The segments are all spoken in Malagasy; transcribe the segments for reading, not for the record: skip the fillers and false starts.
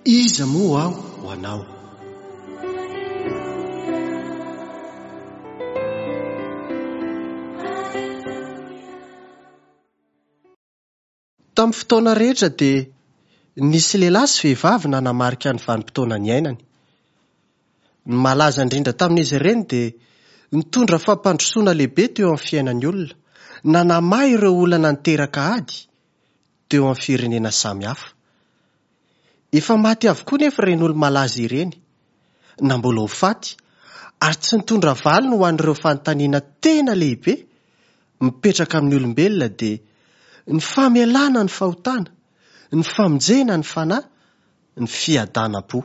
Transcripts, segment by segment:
Iza moa aho ho anao. Tamin'ny fotoana rehetra dia nisy lehilahy sy vehivavy nanamarika ny vanim-potoana ny ainany. Ny malaza indrindra tamin'izy ireny dia nitondra fampandrosoana lehibe teo amin'ny fiainan'ny olona, nanamahy ireo olana niteraka ady teo amin'ny firenena samihafa. Efa maty avokoa nefa ireny olo-malaza ireny, na mbola ho faty, ary tsy nitondra valiny ho an'ireo fanontaniana tena lehibe mipetraka amin'ny olombelona dia ny famelana ny fahotana, ny famonjena ny fanahy, ny fiadanam-po.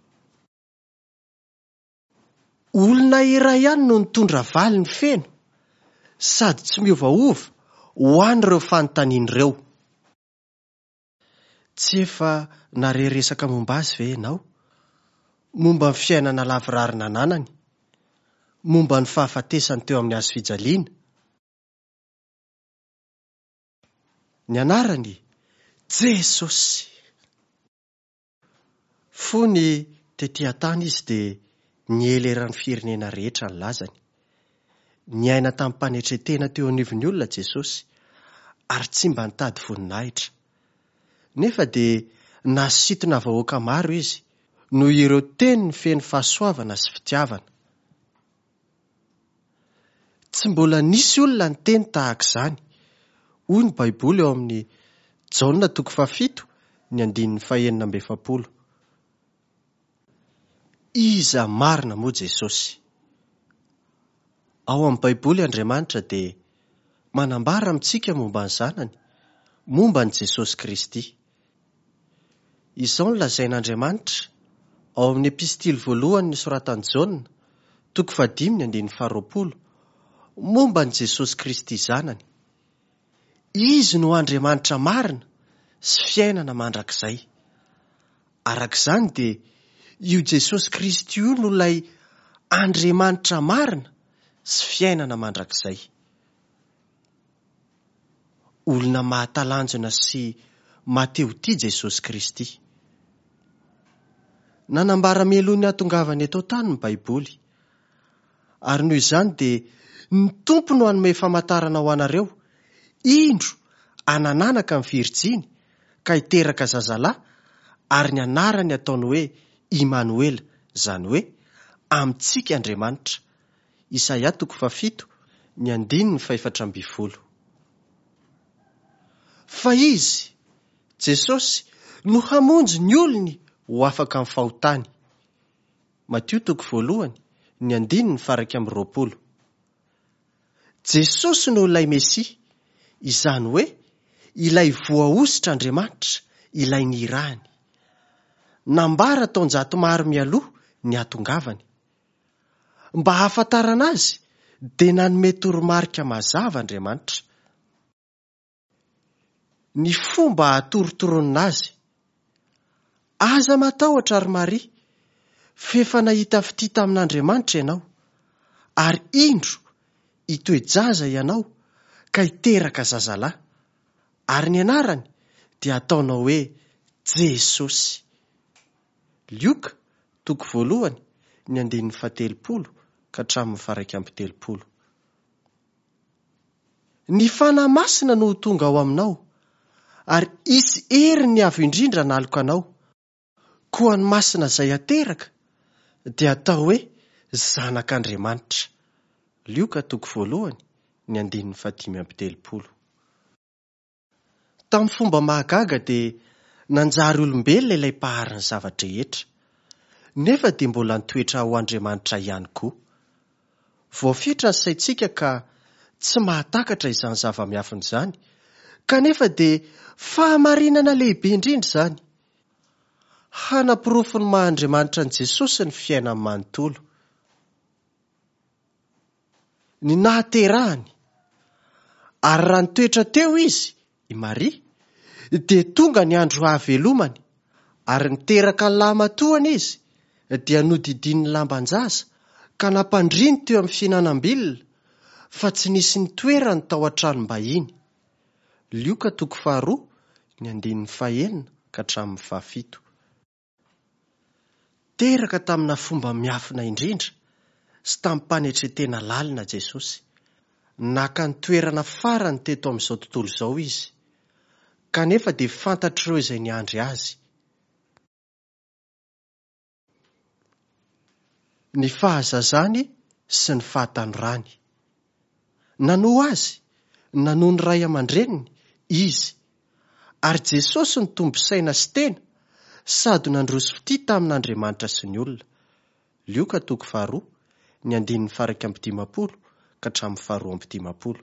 Olona iray ihany no nitondra valiny feno sady tsy miovaova ho an'ireo fanontanian'ireo. Tsy efa nareresaka momba azy ve ianao? Momba ny fiainana lavorarina ananany, momba ny fahafatesany teo amin'ny hazo fijaliana. Ny anarany Jesosy. Fony tetỳ tany izy dia nieleran'ny firenena rehetra ny lazany. Niaina tamin'ny mpanetretena teo anivon'ny olona Jesosy ary tsy mba nitady voninahitra. Nefa dia nasintona vahoaka maro izy noho ireo teniny feno fahasoavana sy fitiavana. Tsy mbola nisy olona niteny tahaka izany. Hoy ny Baiboly eo amin'ny Jaona 7:9-10. Iza marina moa Jesosy. Ao amin'ny Baiboly Andriamanitra dia manambara amintsika momba ny zanany, momba ny Jesosy Kristy. Izao no lazain'Andriamanitra ao amin'ny epistily voalohany nosoratan'i Jaona 5:20, momba ny Jesosy Kristy zanany. Izy no Andriamanitra marina sy fiainana mandrakizay. Arak'izany dia io Jesosy Kristy io no ilay Andriamanitra marina sy fiainana mandrakizay. Olona mahatalanjona sy mateo tia Jesosy Kristy. Nanambara mialohan'ny hatongavany eto tany ny Baiboly. Ary noho izany dia ny Tompo no hanome famantarana ho anareo, indro hanananaka ny Virjiny ka hiteraka zazalahy, ary ny anarany ataony hoe Imanoela, izany hoe amintsika Andriamanitra. Isaia 7:1-4. Fa izy, Jesosy, no hamonjy ny olony ho afaka amin'ny fahotany. Mateo 1:1-20. Jesosy no ilay Mesia, izany hoe ilay voaositr'Andriamanitra, ilay nirahany. Nambara taonjato maro mialoha ny hatongavany. Mba hahafantarana azy dia nanome toromarika mazava Andriamanitra. Ny fomba hahatorotoronina azy. Aza matahotra ary Maria, fefa nahita fity tamin'Andriamanitra ianao, ary indro hitoejaza ianao ka hiteraka zazalahy, ary ny anarany dia ataonao hoe Jesosy. Lioka 1:1-7. Ny fanahy masina no tonga ao aminao, ary isy hery ny avo indrindra naloka anao. Koa ny masina izay ateraka dia atao hoe zanak'Andriamanitra. Lioka 1:1-7. Tamin'ny fomba mahagaga dia nanjary olombelona ilay paharin'ny zavatra rehetra, nefa dia mbola nitoetra ho Andriamanitra ihany koa. Voafitra ny saintsika ka tsy mahatakatra izany zava-miafina izany, kanefa dia fahamarinana lehibe indrindra izany. Hanapirofo ny maha-Andriamanitra ny Jesosy ny fiainany manontolo. Ny nahaterahany, ary raha nitoetra teo izy, i Maria, dia tonga ny andro hahavelomany, ary niteraka ny lahy-matohana izy, dia nodidin'ny lamban-jaza ka nampandriny teo amin'ny fihinanam-bilona, fa tsy nisy nitoerany tao an-tranom-bahiny. Lioka 2:2-7. teraka tamina fomba miafina indrindra sy tamin'ny mpanetretena lalina Jesosy. Naka ny toerana farany teto amin'izao tontolo izao izy, kanefa dia fantatr'ireo izay niandry azy. Ny fahazazany sy ny fahatanorany. Nanoho azy, nanoho ny ray aman-dreniny izy, ary Jesosy ny tombo saina sy tena, sady nandroso fity tamin'Andriamanitra sy ny olona. Lioka 2:1-10 ka hatramin'ny 2:10.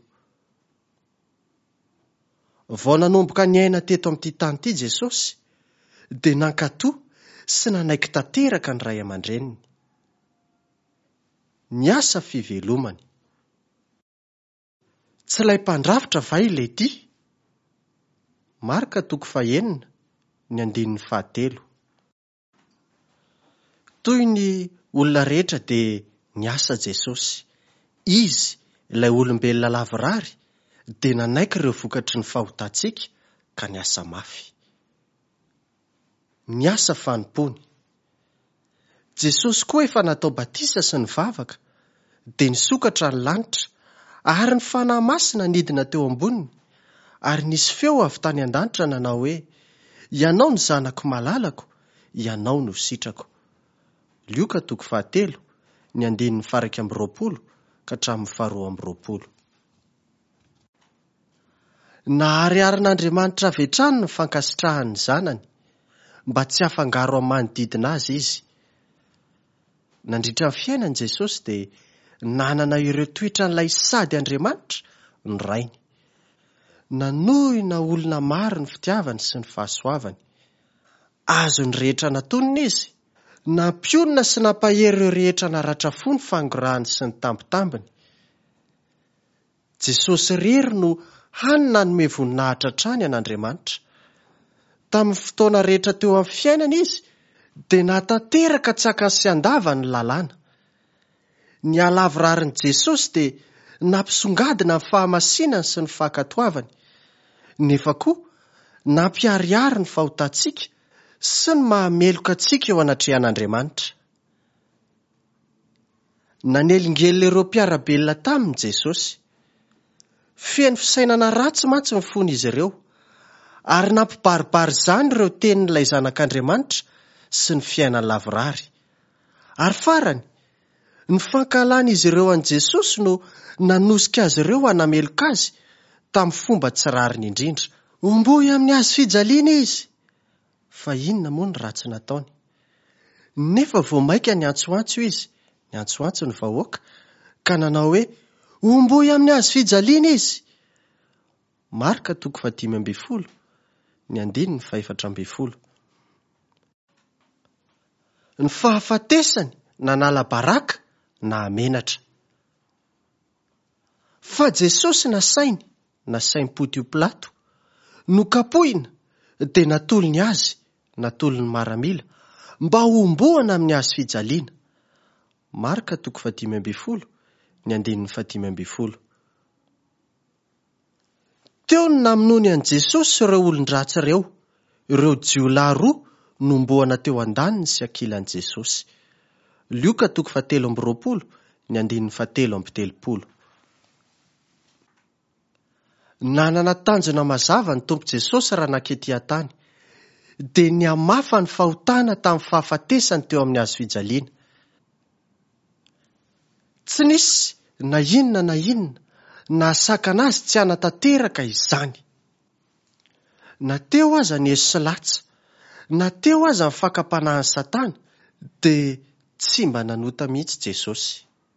Vao nanomboka niaina teto amin'ity tany ity Jesosy, dia nankatoa sy nanaiky tanteraka ny ray aman-dreniny. Niasa fivelomany. Tsy ilay mpandrafitra va ilay ty? Marka 4:1-7. Toy ny olona rehetra dia niasa Jesosy. Izy, ilay olombelona lavorary, dia nanaiky ireo vokatry ny fahotantsika ka niasa mafy. Niasa fanimpony. Jesosy koa efa natao batisa sy ny vavaka, dia nisokatra ny lanitra, ary ny fanahy masina nidina teo amboniny, ary nisy feo avy tany an-danitra nanao hoe: ianao ny zanako malalako, ianao no sitrako. Lioka 2:1-20 ka hatramin'ny 2:20. Nahariarin'Andriamanitra avy hatrany ny fankasitrahan'ny zanany, mba tsy hafangaro amin'ny manodidina azy izy. Nandritra ny fiainany Jesosy dia nanana ireo toetra n'ilay sady Andriamanitra ny rainy. Nanohina olona maro ny fitiavany sy ny fahasoavany. Azo ny rehetra natonina izy, nampionina sy nampahery ireo rehetra naratra fo ny fangorahany sy ny tambitambiny. Jesosy irery no hanina hanome voninahitra hatrany an'Andriamanitra. Tamin'ny fotoana rehetra teo amin'ny fiainana izy, dia natanteraka tsaka sy andava ny lalàna. Ny alavorariny Jesosy dia nampisongadina ny fahamasinany sy ny fankatoavany, nefa koa nampiariary ny fahotantsika sy ny mahameloka antsika eo anatrehan'Andriamanitra. Nanelingelina ireo mpiarabelona taminy Jesosy. Feno fisainana ratsy mantsy ny fon'izy ireo, ary nampibaribary izany ireo tenin'ilay zanak'Andriamanitra sy ny fiainany lavorary. Ary farany, ny fankalan'izy ireo an' Jesosy no nanosika azy ireo hanameloka azy tamin'ny fomba tsy rariny indrindra. Omboy amin'ny hazo fijaliana izy. Fa inona moa ny ratsy nataony? Nefa vao maika ny antsoantso izy, ny antsoantso ny vahoaka, ka nanao hoe: omboy amin'ny hazo fijaliana izy. Marka 5:14-14. Ny fahafatesany nanala baraka na amenatra. Fa Jesosy nasainy Pontio Pilato, nokapohina, dia natolony azy, natolony maramila, mba homboana amin'ny hazo fijaliana. Marka 5:15-15. Teo ny namonoany an' Jesosy ireo olon-dratsy ireo jiolahy roa nomboana teo an-daniny sy ankilan'i Jesosy. Lioka 7:17-17. Nanana tanjona mazava ny Tompo Jesosy raha nankety an-tany, dia niamafa ny fahotana tamin'ny fahafatesany teo amin'ny hazo fijaliana. Tsy nisy na inona nahasaka anazy tsy hanatanteraka izany. Na teo aza ny heso sy latsa, na teo aza ny fakapanahan'ny Satana, dia tsy mba nanota mihitsy Jesosy.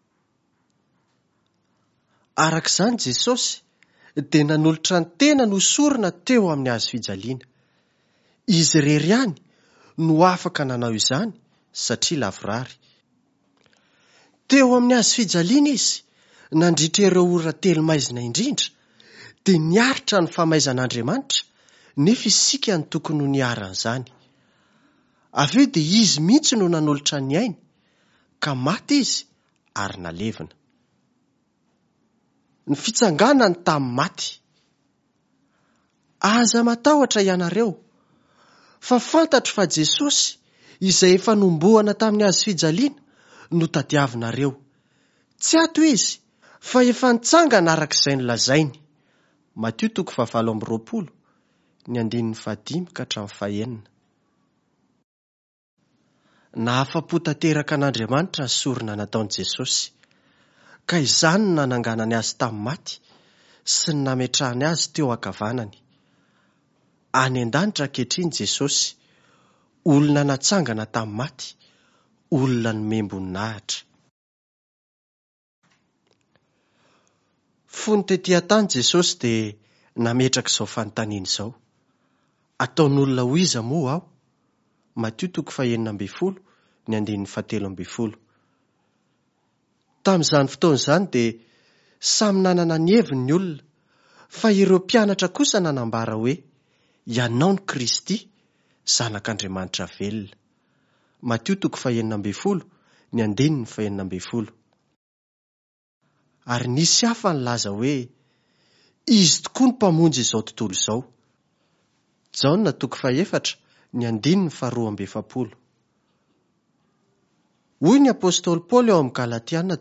Arak'izany Jesosy dia nanolotra ny tena nosorona teo amin'ny hazo fijaliana. Izy irery ihany no afaka nanao izany satria lavorary. Teo amin'ny hazo fijaliana izy, nandritra ireo ora telo maizina indrindra, dia niaritra ny famaizan'Andriamanitra, nefa isika ny tokony ho niaran'izany. Avy eo dia izy mihitsy no nanolotra ny ainy, ka maty izy ary nalevina. Ny fitsanganany tamin'ny maty. Aza matahotra ianareo, fa fantatro fa Jesosy izay efa nomboana tamin'ny azy fijaliana no tadiavinareo. Tsy ato izy, fa efa nitsangana arak'izay nolazainy. Matio 7:1-5. Nahafa-po tanteraka an'Andriamanitra ny sorona nataon'i Jesosy, ka izany no nananganany azy tamin'ny maty sy ny nametrahany azy teo ankavanany. Any an-danitra ankehitriny Jesosy, olona natsangana tamin'ny maty, olona nomembon-nahitra. Fony tetỳ tany Jesosy dia nametraka izao fanontaniana izao: ataon'olona ho iza moa aho? Matio 6:1-7. Tamin'izany fotoana izany dia samy nanana ny heviny ny olona, fa ireo mpianatra kosa nanambara hoe ianao ny Kristy, zanak'Andriamanitra velona. Matio 6:1-5. Ary nisy hafa nilaza hoe izy tokoa ny mpamonjy izao tontolo izao. Jaona 4:1-2. Hoy ny apôstôly Paoly eo amin'ny Galatiana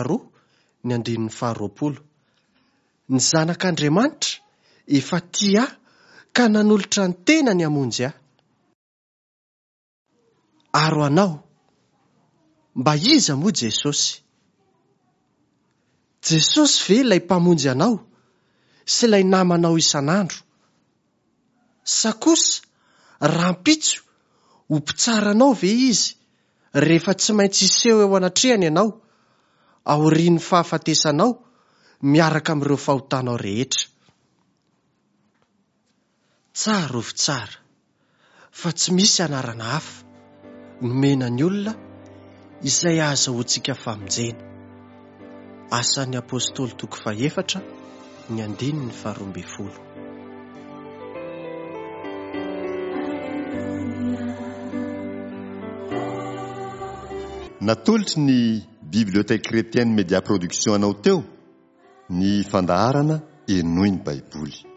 2:1-2. Ny zanak'Andriamanitra efa tia ahy ka nanolotra ny tenany hamonjy ahy. Aro anao, mba iza moa Jesosy? Jesosy ve ilay mpamonjy anao sy ilay namanao isan'andro? Sa kosa rampitso ho mpitsaranao ve izy rehefa tsy maintsy iseho eo anatrehany ianao, aorian'ny fahafatesanao miaraka amin'ireo fahotanao rehetra? Tsara ovy tsara, fa tsy misy anarana hafa nomena ny olona izay ahazahoantsika famonjena. Asan'ny apôstôly 4:1-12. Natolotry ny Bibliothèque Chrétienne Média Production anao teo ny fandaharana enoy ny Baiboly.